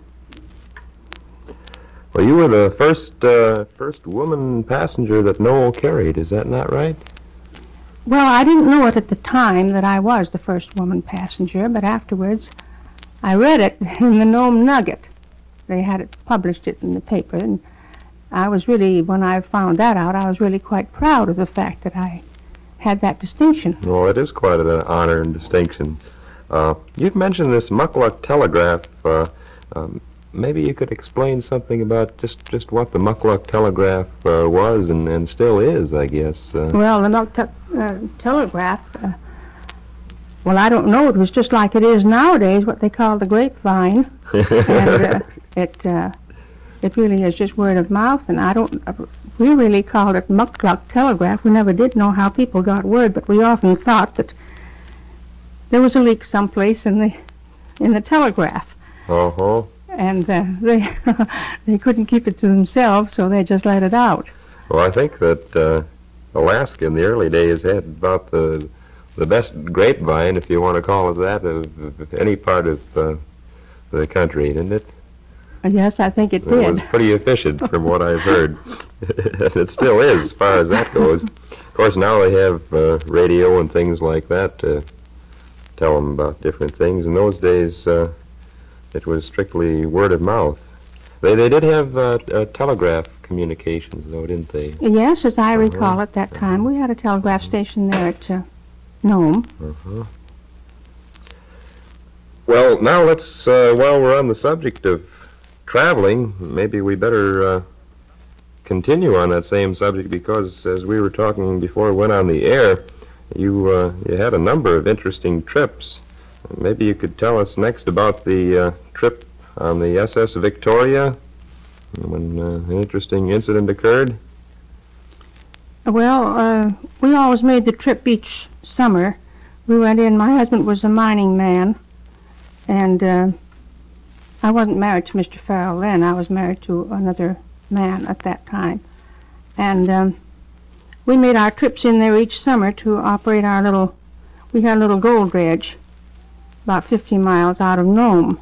Well, you were the first woman passenger that Noel carried, is that not right? Well, I didn't know it at the time that I was the first woman passenger, but afterwards I read it in the Nome Nugget. They had it published it in the paper, and I was really, when I found that out, I was really quite proud of the fact that I had that distinction. Well, it is quite an honor and distinction. You've mentioned this Muckluck Telegraph. Maybe you could explain something about just what the Muckluck Telegraph was and still is, I guess. Well, the Muckluck Telegraph, well, I don't know. It was just like it is nowadays, what they call the grapevine. And it really is just word of mouth, and we really called it Muckluck Telegraph. We never did know how people got word, but we often thought that there was a leak someplace in the telegraph. Uh-huh. And they couldn't keep it to themselves, so they just let it out. Well, I think that Alaska in the early days had about the best grapevine, if you want to call it that, of any part of the country, didn't it? Yes, I think it did. It was pretty efficient from what I've heard. It still is, as far as that goes. Of course, now they have radio and things like that to tell them about different things. In those days, it was strictly word of mouth. They did have telegraph communications, though, didn't they? Yes, as I recall at that time, we had a telegraph station there at Nome. Uh-huh. Well, now let's, while we're on the subject of traveling, maybe we better continue on that same subject, because as we were talking before we went on the air, you had a number of interesting trips. Maybe you could tell us next about the trip on the SS Victoria, when an interesting incident occurred. Well, we always made the trip each summer. We went in, my husband was a mining man, and I wasn't married to Mr. Farrell then. I was married to another man at that time. And we made our trips in there each summer to operate we had a little gold dredge about 50 miles out of Nome.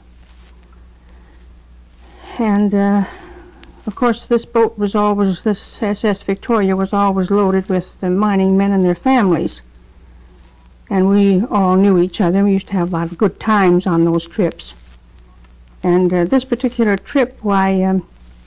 And, of course, this SS Victoria was always loaded with the mining men and their families. And we all knew each other. We used to have a lot of good times on those trips. And this particular trip, why,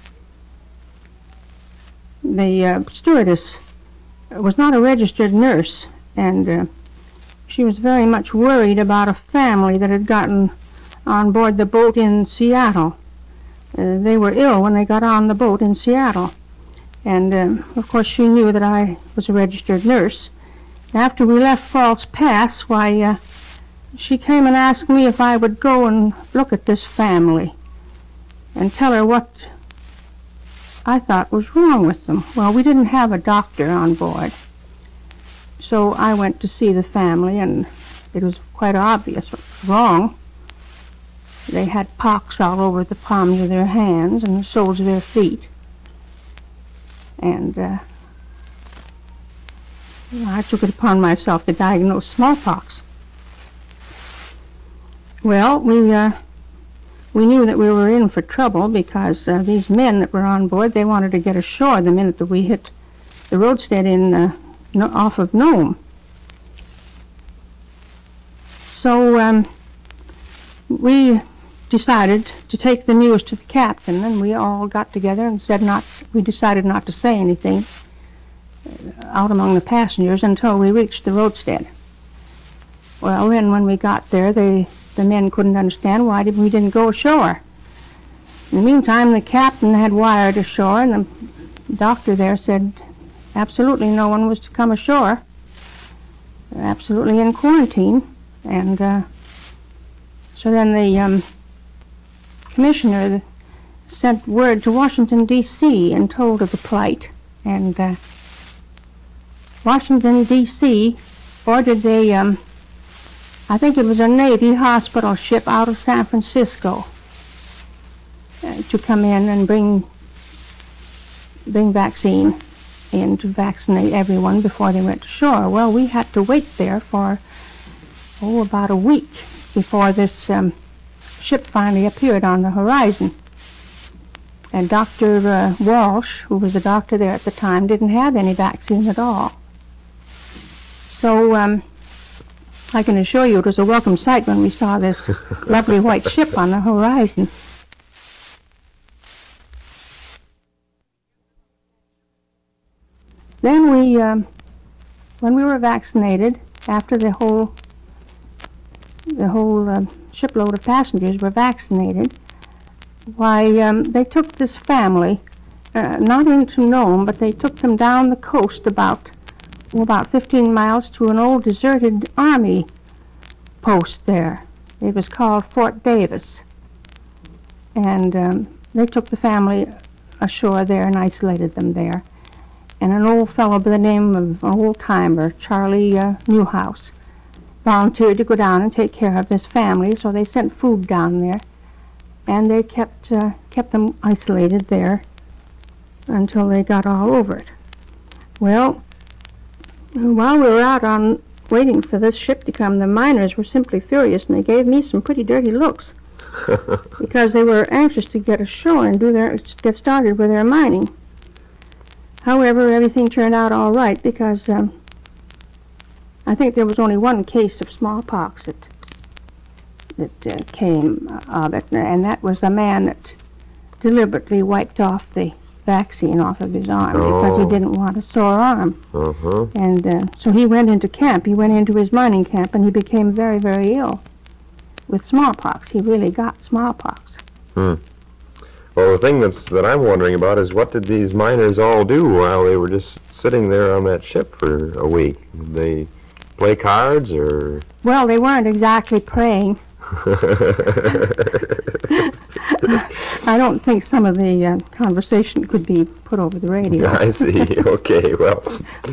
the stewardess was not a registered nurse, and she was very much worried about a family that had gotten on board the boat in Seattle. They were ill when they got on the boat in Seattle. And, of course, she knew that I was a registered nurse. After we left False Pass, why, she came and asked me if I would go and look at this family and tell her what I thought was wrong with them. Well, we didn't have a doctor on board. So I went to see the family, and it was quite obvious what was wrong. They had pox all over the palms of their hands and the soles of their feet. And I took it upon myself to diagnose smallpox. Well, we knew that we were in for trouble, because these men that were on board, they wanted to get ashore the minute that we hit the roadstead off of Nome. So we decided to take the news to the captain, and we all got together and we decided not to say anything out among the passengers until we reached the roadstead. Well, then when we got there, the men couldn't understand why we didn't go ashore. In the meantime, the captain had wired ashore, and the doctor there said absolutely no one was to come ashore. They're absolutely in quarantine. And so then the commissioner sent word to Washington, D.C. and told of the plight. And Washington, D.C. ordered I think it was a Navy hospital ship out of San Francisco to come in and bring vaccine in to vaccinate everyone before they went to shore. Well, we had to wait there for, about a week before this ship finally appeared on the horizon. And Dr. Walsh, who was a doctor there at the time, didn't have any vaccine at all. So I can assure you it was a welcome sight when we saw this lovely white ship on the horizon. Then when we were vaccinated, after the whole shipload of passengers were vaccinated, they took this family, not into Nome, but they took them down the coast about 15 miles to an old deserted army post there. It was called Fort Davis. And they took the family ashore there and isolated them there. And an old fellow by the name of an old-timer, Charlie Newhouse, volunteered to go down and take care of this family, so they sent food down there. And they kept them isolated there until they got all over it. Well, while we were out waiting for this ship to come, the miners were simply furious, and they gave me some pretty dirty looks because they were anxious to get ashore and get started with their mining. However, everything turned out all right because I think there was only one case of smallpox that came of it, and that was a man that deliberately wiped off the vaccine off of his arm because he didn't want a sore arm. And so he went into camp. He went into his mining camp, and he became very, very ill with smallpox. He really got smallpox. Well, the thing that I'm wondering about is what did these miners all do while they were just sitting there on that ship for a week? Did they play cards or? Well, they weren't exactly praying. I don't think some of the conversation could be put over the radio. I see. Okay, well,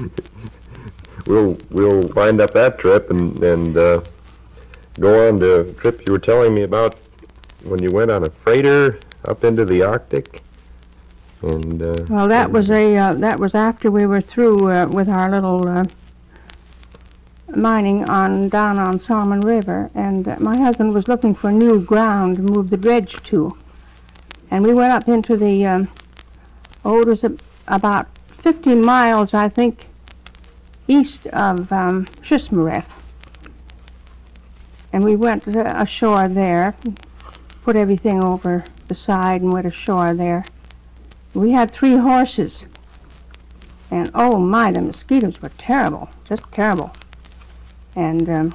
we'll wind up that trip and go on to a trip you were telling me about when you went on a freighter up into the Arctic. And well, that was after we were through with our little mining down on Salmon River, and my husband was looking for new ground to move the dredge to. And we went up into the, it was about 50 miles, I think, east of Shishmaref. And we went ashore there, put everything over the side and went ashore there. We had 3 horses. And oh my, the mosquitoes were terrible, just terrible. And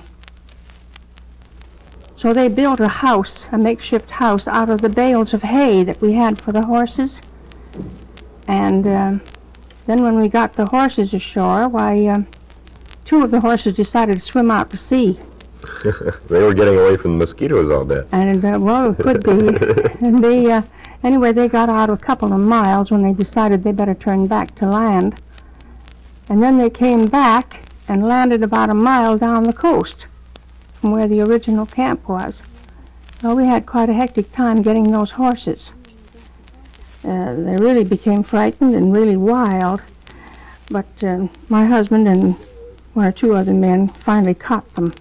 so they built a makeshift house out of the bales of hay that we had for the horses. And then when we got the horses ashore, 2 of the horses decided to swim out to sea. They were getting away from the mosquitoes all day. And well, it could be. And anyway, they got out a couple of miles when they decided they better turn back to land. And then they came back and landed about a mile down the coast from where the original camp was. Well, we had quite a hectic time getting those horses. They really became frightened and really wild, but my husband and 1 or 2 other men finally caught them.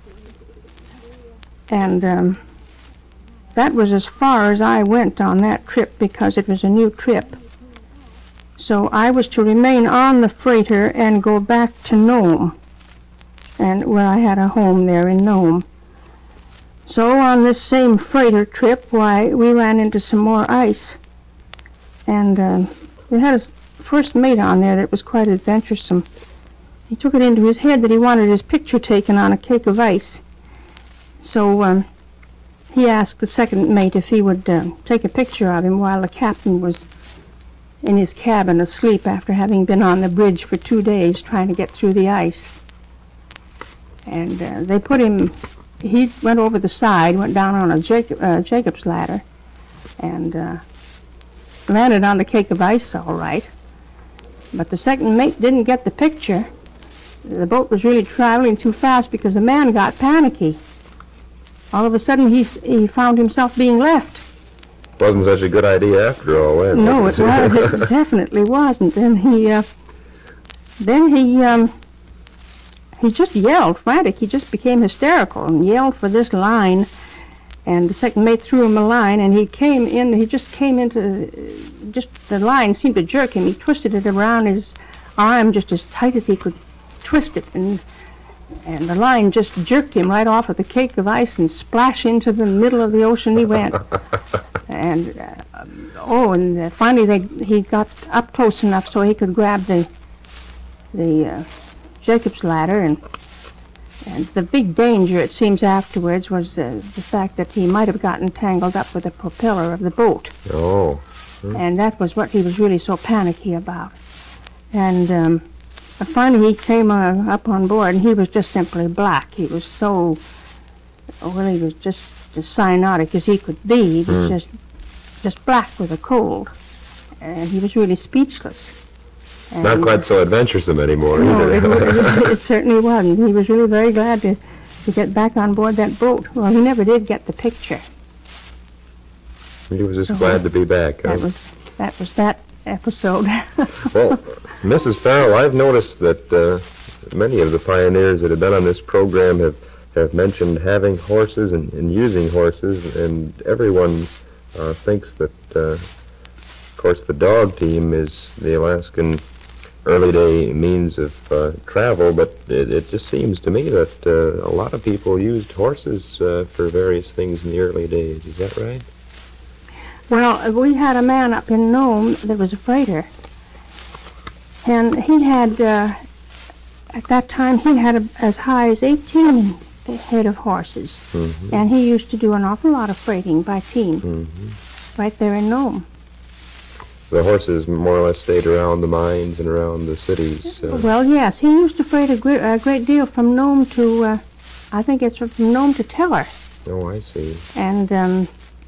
And that was as far as I went on that trip because it was a new trip. So I was to remain on the freighter and go back to Nome, and where I had a home there in Nome. So on this same freighter trip, we ran into some more ice. And we had a first mate on there that was quite adventuresome. He took it into his head that he wanted his picture taken on a cake of ice. So he asked the second mate if he would take a picture of him while the captain was in his cabin asleep after having been on the bridge for 2 days trying to get through the ice. And they put him, he went over the side, went down on a Jacob's ladder, and landed on the cake of ice all right. But the second mate didn't get the picture. The boat was really traveling too fast because the man got panicky. All of a sudden, he found himself being left. Wasn't such a good idea after all, was it? No, it was. It definitely wasn't. And he just yelled, frantic. He just became hysterical and yelled for this line. And the second mate threw him a line, and he just came into, the line seemed to jerk him. He twisted it around his arm just as tight as he could twist it, and the line just jerked him right off of the cake of ice and splashed into the middle of the ocean he went. And finally he got up close enough so he could grab the Jacob's ladder, and the big danger, it seems afterwards, was the fact that he might have gotten tangled up with the propeller of the boat. Oh. And that was what he was really so panicky about. And finally he came up on board, and he was just simply black. He was so, he was just as cyanotic as he could be. He was just black with a cold. And he was really speechless. And not quite so adventuresome anymore, no, either. it certainly wasn't. He was really very glad to get back on board that boat. Well, he never did get the picture. He was just glad to be back. That was that episode. Well, Mrs. Farrell, I've noticed that many of the pioneers that have been on this program have mentioned having horses and using horses, and everyone thinks that, of course, the dog team is the Alaskan early day means of travel, but it just seems to me that a lot of people used horses for various things in the early days. Is that right? Well, we had a man up in Nome that was a freighter, and he had, at that time, he had as high as 18 head of horses, and he used to do an awful lot of freighting by team, right there in Nome. The horses more or less stayed around the mines and around the cities. Well, yes, he used to freight a great deal from Nome to, I think it's from Nome to Teller. Oh, I see. And,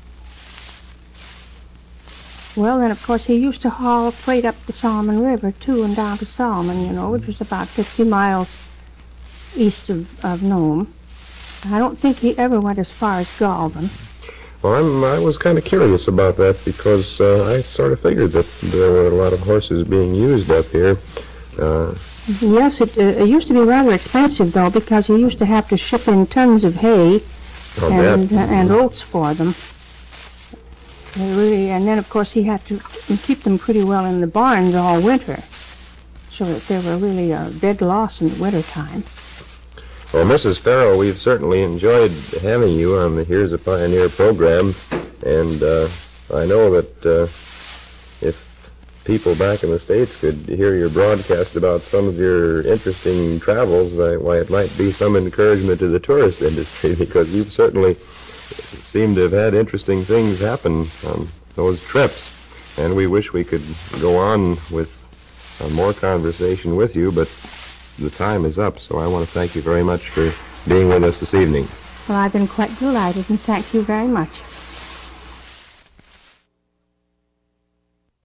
well, then, of course, he used to haul freight up the Solomon River, too, and down to Solomon, which was about 50 miles east of Nome. I don't think he ever went as far as Galvin. Well, I was kind of curious about that because I sort of figured that there were a lot of horses being used up here. Yes, it used to be rather expensive, though, because he used to have to ship in tons of hay and oats for them. And then, of course, he had to keep them pretty well in the barns all winter, so that they were really a dead loss in the wintertime. Well, Mrs. Farrell, we've certainly enjoyed having you on the Here's a Pioneer program, and I know that if people back in the States could hear your broadcast about some of your interesting travels, why, it might be some encouragement to the tourist industry, because you've certainly seemed to have had interesting things happen on those trips, and we wish we could go on with more conversation with you, but the time is up, so I want to thank you very much for being with us this evening. Well, I've been quite delighted, and thank you very much.